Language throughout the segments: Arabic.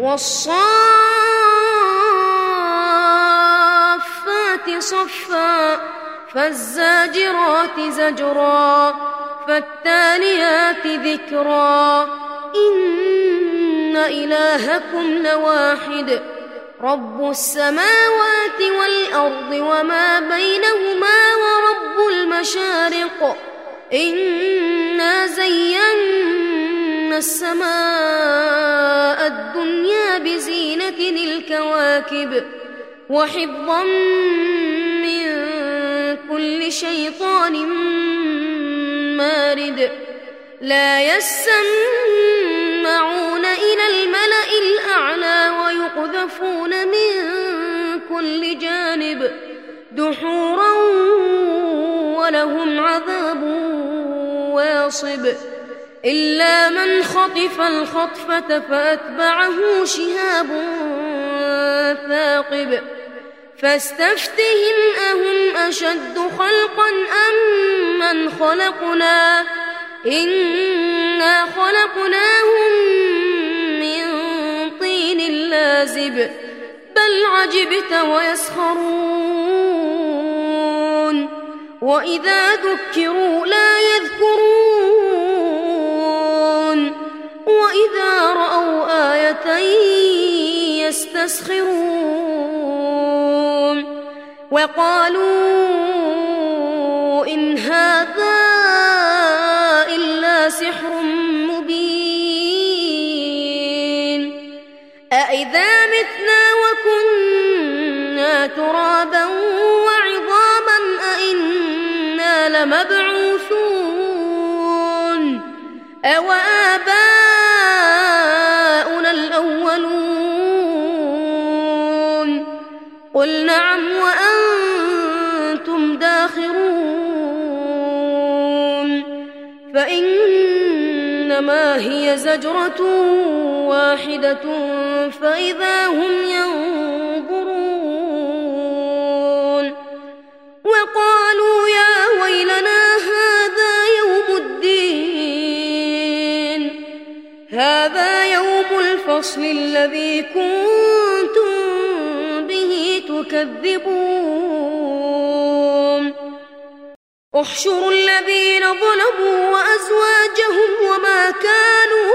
والصافات صفا فالزاجرات زجرا فالتاليات ذكرا إن إلهكم لواحد رب السماوات والأرض وما بينهما ورب المشارق إنا زينا السماء الدنيا بزينة الكواكب وحفظا من كل شيطان مارد لا يسمعون إلى الملأ الأعلى ويقذفون من كل جانب دحورا ولهم عذاب واصب إلا من خطف الخطفة فأتبعه شهاب ثاقب فاستفتهم أهم أشد خلقا أم من خلقنا إنا خلقناهم من طين لازب بل عجبت ويسخرون وإذا ذكروا لا يذكرون وإذا رأوا آية يستسخرون وقالوا إن هذا إلا سحر مبين أإذا متنا وكنا ترابا وعظاما أإنا لمبعوثون أوآباؤنا الأولون قل نعم وأنتم داخرون فإنما هي زجرة واحدة فإذا هم ينظرون وقالوا يا ويلنا هذا يوم الفصل الذي كنتم به تكذبون احشروا الذين ظلموا وأزواجهم وما كانوا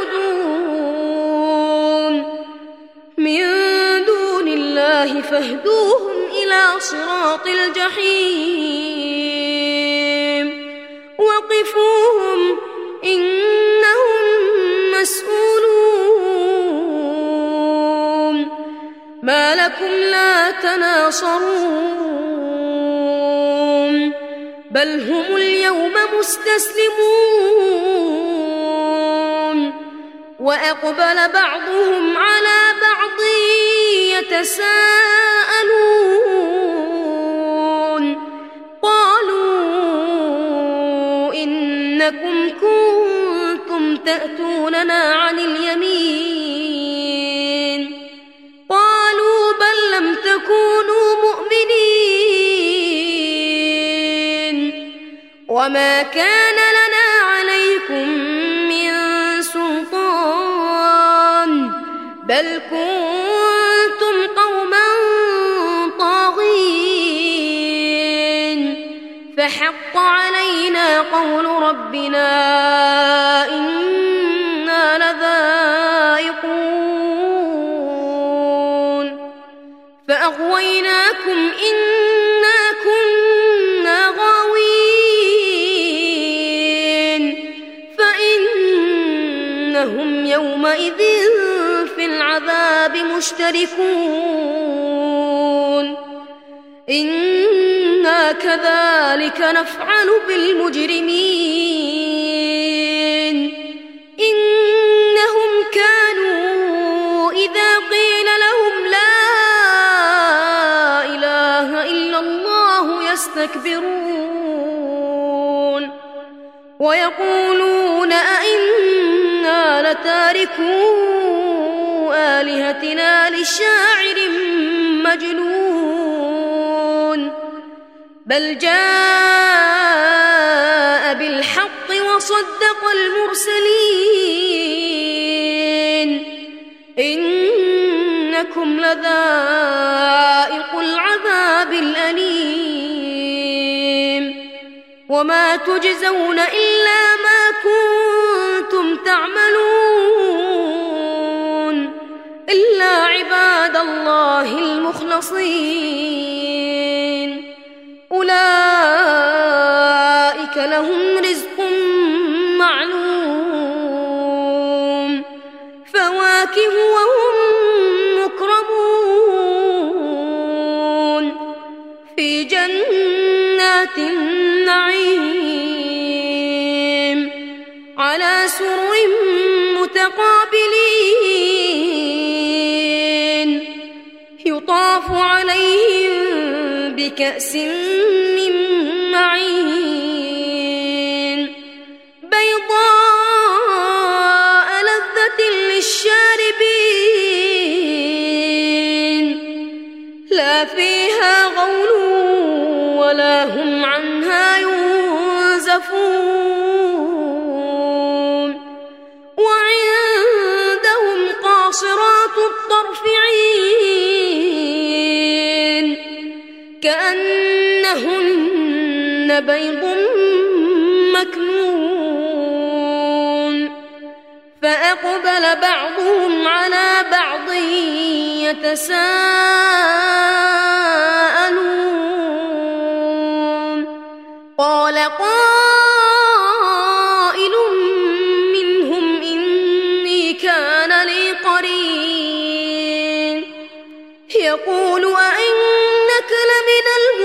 يعبدون من دون الله فاهدوهم إلى صراط الجحيم وقفوهم إنهم مسؤولون ما لكم لا تناصرون بل هم اليوم مستسلمون وأقبل بعضهم على بعض يتساءلون قالوا إنكم كنتم تأتوننا عن اليمين قالوا بل لم تكونوا مؤمنين وما كان لنا عليكم من سلطان بل كنتم قوما طاغين فحق علينا قول ربنا إنا لذائقون فأغويناكم إنا كنا غاوين فإنهم يومئذ في العذاب مشتركون إنا كذلك نفعل بالمجرمين إنهم كانوا إذا قيل لهم لا إله إلا الله يستكبرون ويقولون أئنا لتاركو آلهتنا لشاعر مجنون بل جاء بالحق وصدق المرسلين إنكم لذائق العذاب الأليم وما تجزون إلا ما كنتم تعملون إلا عباد الله المخلصين أولئك لهم رزق معلوم فواكه وهم مكرمون في جنات النعيم على سرر متقابلين يطاف عليهم بكأس من معين بيضاء لذة للشاربين لا فيها غول ولا هم عنها ينزفون وعندهم قاصرات الطرف عين كأنهن بيض مكنون فأقبل بعضهم على بعض يتساءلون قال قائل منهم إني كان لي قرين يقول أئنك لمن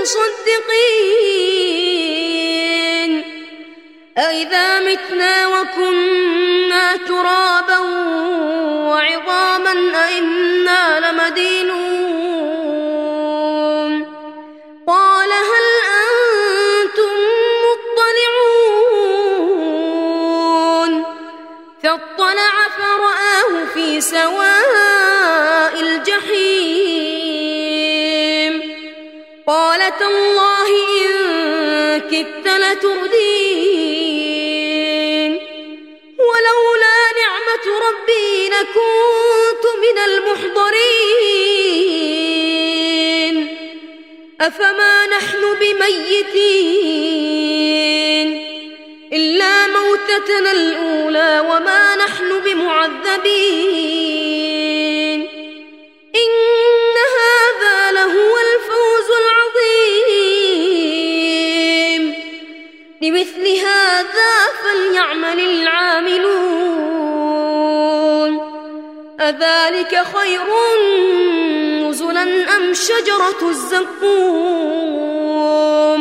المصدقين أئذا متنا وكنا ترابا وعظاما أئنا لمدينون قال هل أنتم مطلعون فاطلع فرآه في سواء الجحيم قال تالله إن كدت لتردين ولولا نعمة ربي لكنت من المحضرين أفما نحن بميتين إلا موتتنا الأولى وما نحن بمعذبين إن هذا لهو الفوز العظيم لمثل هذا فليعمل العاملون أذلك خير نزلا أم شجرة الزقوم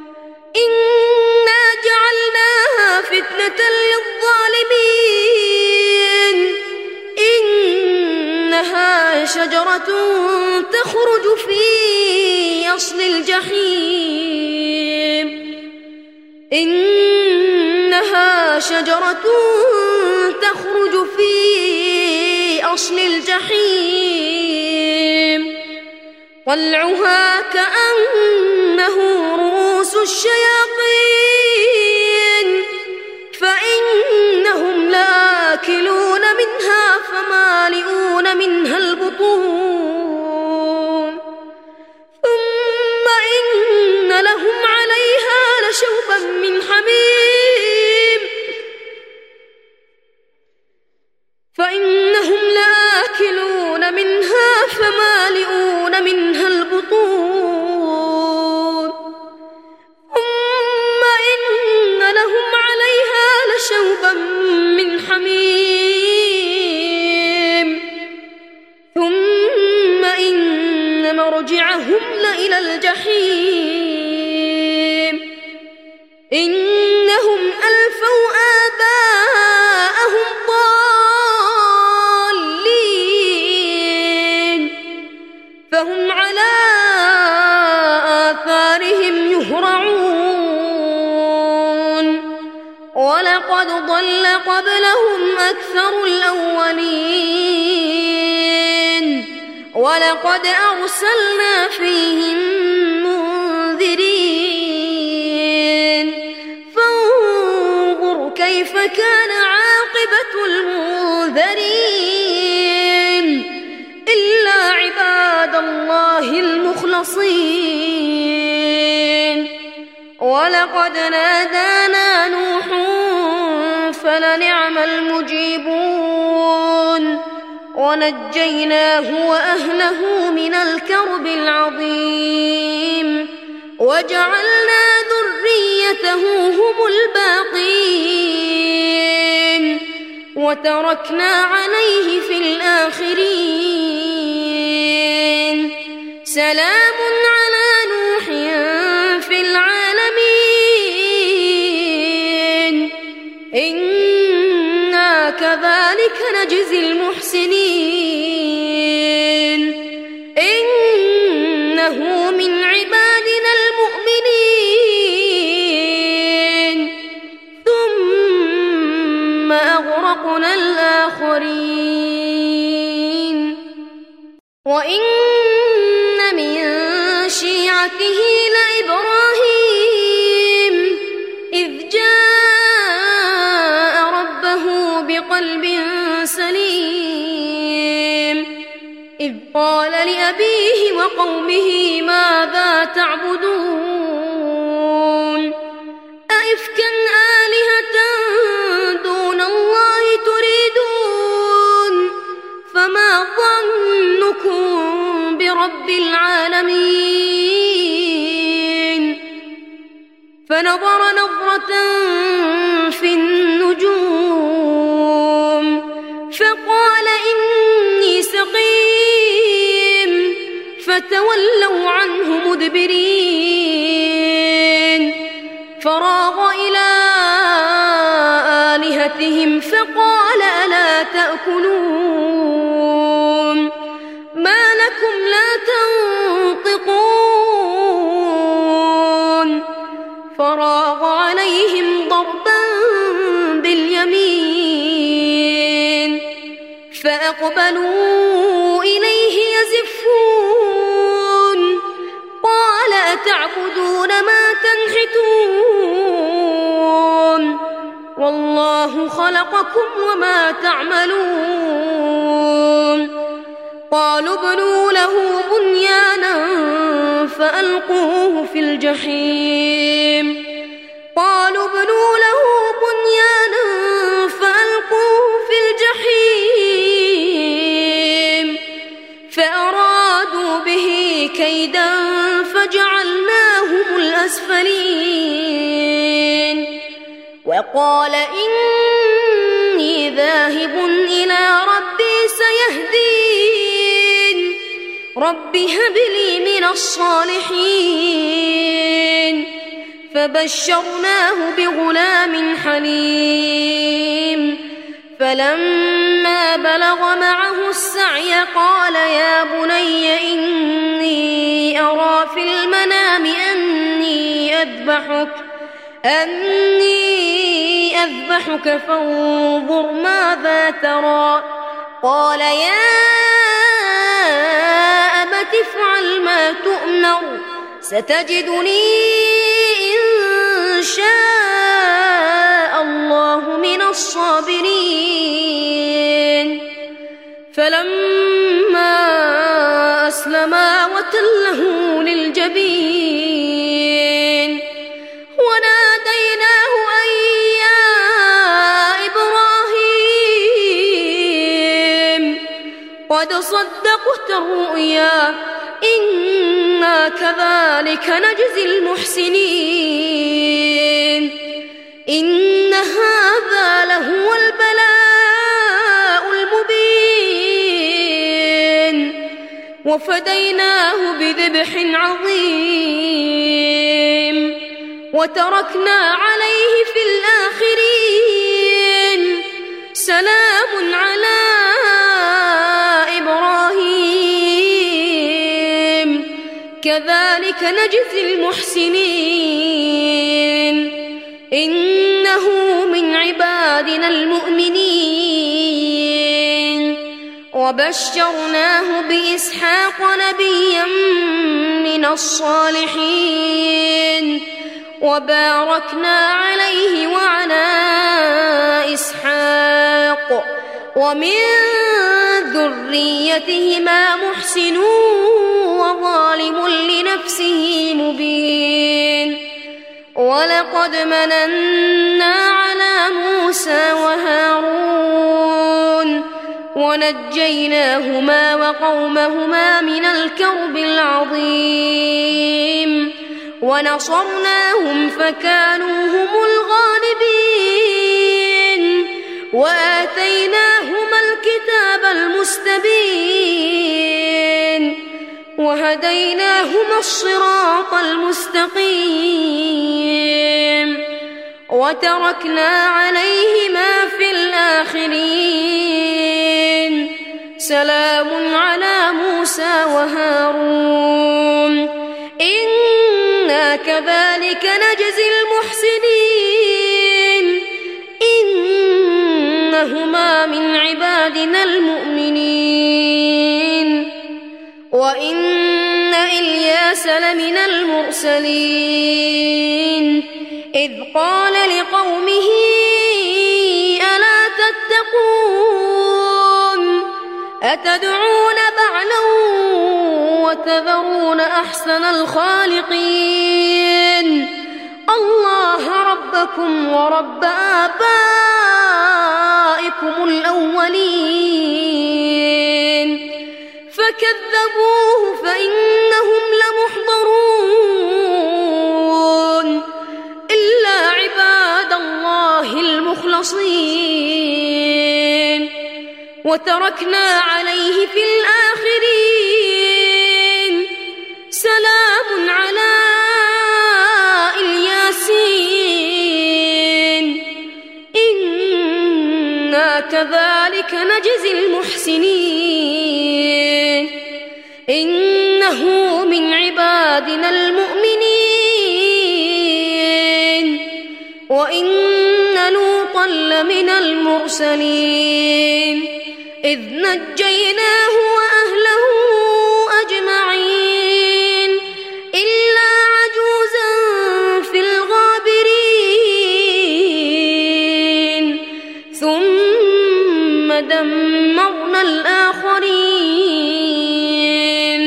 إنا جعلناها فتنة للظالمين إنها شجرة تخرج في أصل الجحيم إنها شجرة تخرج في أصل الجحيم طلعها كأنه رؤوس الشياطين فإنهم لآكلون منها فمالئون منها البطون ثم إن لهم عليها لشوبا من حميم فإنهم لآكلون منها فمالئون منها البطون ثم إن لهم عليها لشوبا من حميم ثم إن مرجعهم لإلى الجحيم إنهم ألفوا آباءهم ضالين فهم على آثارهم يهرعون ولقد ضل قبلهم أكثر الأولين ولقد أرسلنا فيهم منذرين فانظر كيف كان عاقبة المنذرين إلا المخلصين ولقد نادانا نوح فلنعم المجيبون ونجيناه وأهله من الكرب العظيم وجعلنا ذريته هم الباقين وتركنا عليه في الآخرين سلام على نوح في العالمين إنا كذلك نجزي المحسنين إنه من عبادنا المؤمنين ثم أغرقنا الآخرين وإن من شيعته لإبراهيم إذ جاء ربه بقلب سليم إذ قال لأبيه وقومه ماذا تعبدون أئفكا آلهة دون الله تريدون فما ظنكم برب العالمين فنظر نظرة في النجوم فقال إني سقيم فتولوا عنه مدبرين فراغ إلى آلهتهم فقال ألا تأكلون ما لكم لا تنطقون فراغ عليهم ضربا باليمين فأقبلوا إليه يزفون قال أتعبدون ما تنحتون والله خلقكم وما تعملون قالوا ابنوا له بنيانا فألقوه في الجحيم قالوا ابنوا له بنيانا فألقوه في الجحيم فأرادوا به كيدا فجعلناهم الأسفلين وقال إني ذاهب إلى ربي سيهدين رب هب لي من الصالحين فبشرناه بغلام حليم فلما بلغ معه السعي قال يا بني إني أرى في المنام أني أذبحك فانظر ماذا ترى قال يا أبت افعل ما تؤمر ستجدني إن شاء الله من الصابرين فلما أسلما وتله للجبين وناديناه أن يا إبراهيم قد صدقت الرؤيا إنا كذلك نجزي المحسنين إن هذا لهو البلاء المبين وفديناه بذبح عظيم وتركنا عليه في الآخرين سلام على إبراهيم كذلك نجزي المحسنين إنه من عبادنا المؤمنين وبشرناه بإسحاق نبيا من الصالحين وباركنا عليه وعلى إسحاق ومن ذريتهما محسن وظالم ولقد مننا على موسى وهارون ونجيناهما وقومهما من الكرب العظيم ونصرناهم فكانوا هم الغالبين وآتيناهما الكتاب المستبين وهديناهما الصراط المستقيم وتركنا عليهما في الآخرين سلام على موسى وهارون إنا كذلك نجزي المحسنين إنهما من عبادنا المؤمنين وإن إلياس لمن المرسلين إذ قال لقومه ألا تتقون أتدعون بعلا وتذرون أحسن الخالقين الله ربكم ورب آبائكم الأولين فكذبوه فإنهم لمحضرون إلا عباد الله المخلصين وتركنا عليه في الآخرين سلام على الياسين إنا كذلك نجزي المحسنين إنه من عبادنا المؤمنين وإن لوطا لمن المرسلين إذ نجيناه وأهله أجمعين إلا عجوزا في الغابرين ثم دمرنا الآخرين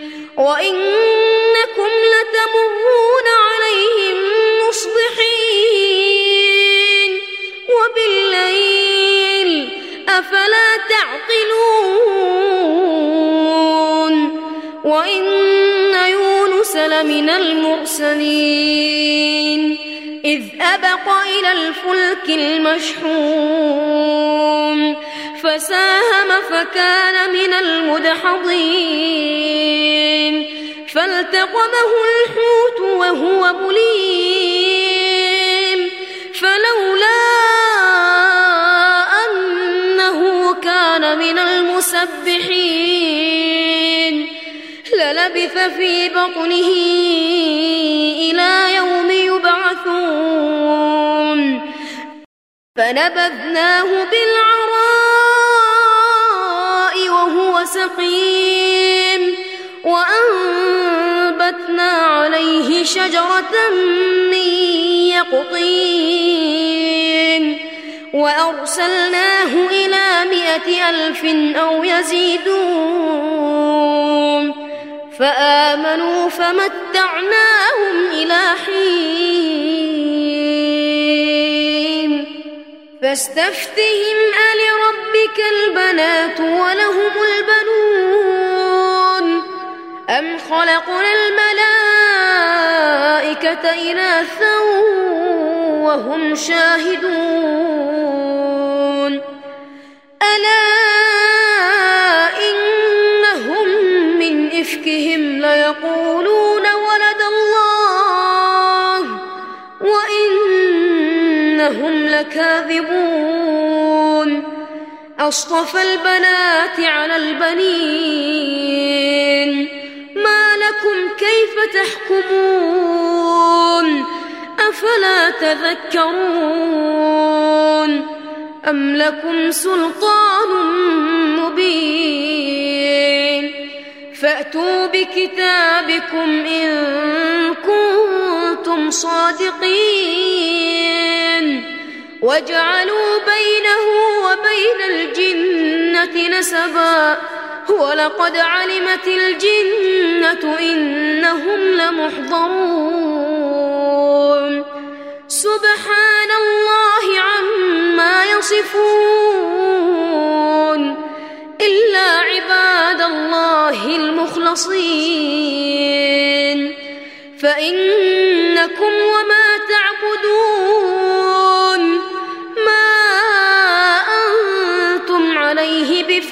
وإنكم لتمرون عليهم مصبحين وبالليل أفلا تعقلون وإن يونس لمن المرسلين إذ أبق إلى الفلك المشحون فساهم فكان من المدحضين فالتقمه الحوت وهو مليم فلولا أنه كان من المسبحين للبث في بطنه إلى يوم يبعثون فنبذناه بالعراء وهو سقيم وأنبتنا عليه شجرة من يقطين وأرسلناه إلى 100,000 أو يزيدون فآمنوا فمتعناهم إلى حين فاستفتهم ألربك البنات ولهم البنون أم خلقنا الملائكة إناثا وهم شاهدون ألا إنهم من إفكهم ليقولون ولد الله وإنهم لكاذبون أصطفى البنات على البنين ما لكم كيف تحكمون أفلا تذكرون أم لكم سلطان مبين فأتوا بكتابكم إن كنتم صادقين وجعلوا بينه وبين الجنة نسبا ولقد علمت الجنة إنهم لمحضرون سبحان الله عما يصفون إلا عباد الله المخلصين فإنكم وما تعبدون ما أنتم عليه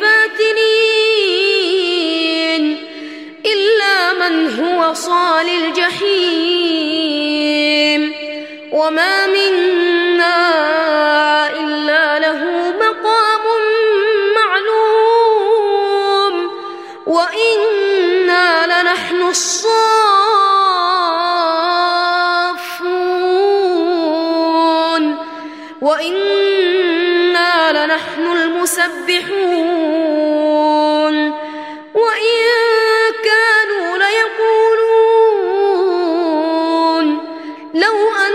بفاتنين إلا من هو صال الجحيم وما منا إلا له مقام معلوم وإنا لنحن الصافون وإنا لنحن المسبحون وإن كانوا ليقولون لو أن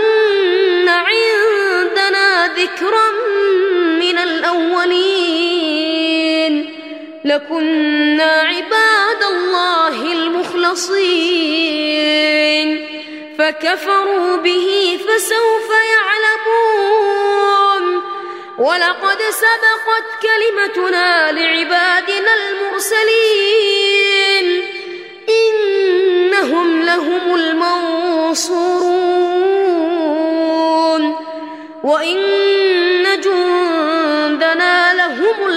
عندنا ذكرا من الأولين لكنا عباد الله المخلصين فكفروا به فسوف يعلمون ولقد سبقت كلمتنا لعبادنا المرسلين إنهم لهم المنصورون وإن جندنا لهم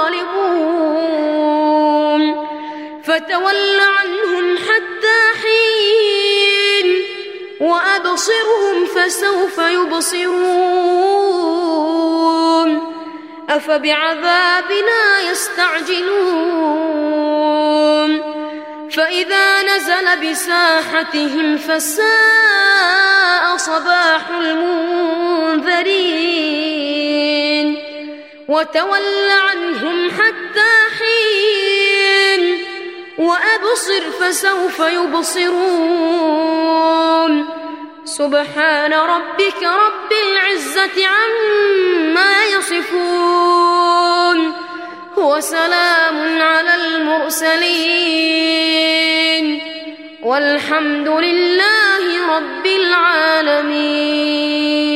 الغالبون فتول عنهم حتى حين وأبصرهم فسوف يبصرون أفبعذابنا يستعجلون فإذا نزل بساحتهم فساء صباح المنذرين وتول عنهم حتى حين وأبصر فسوف يبصرون سبحان ربك رب العزة عما يصفون وسلام على المرسلين والحمد لله رب العالمين.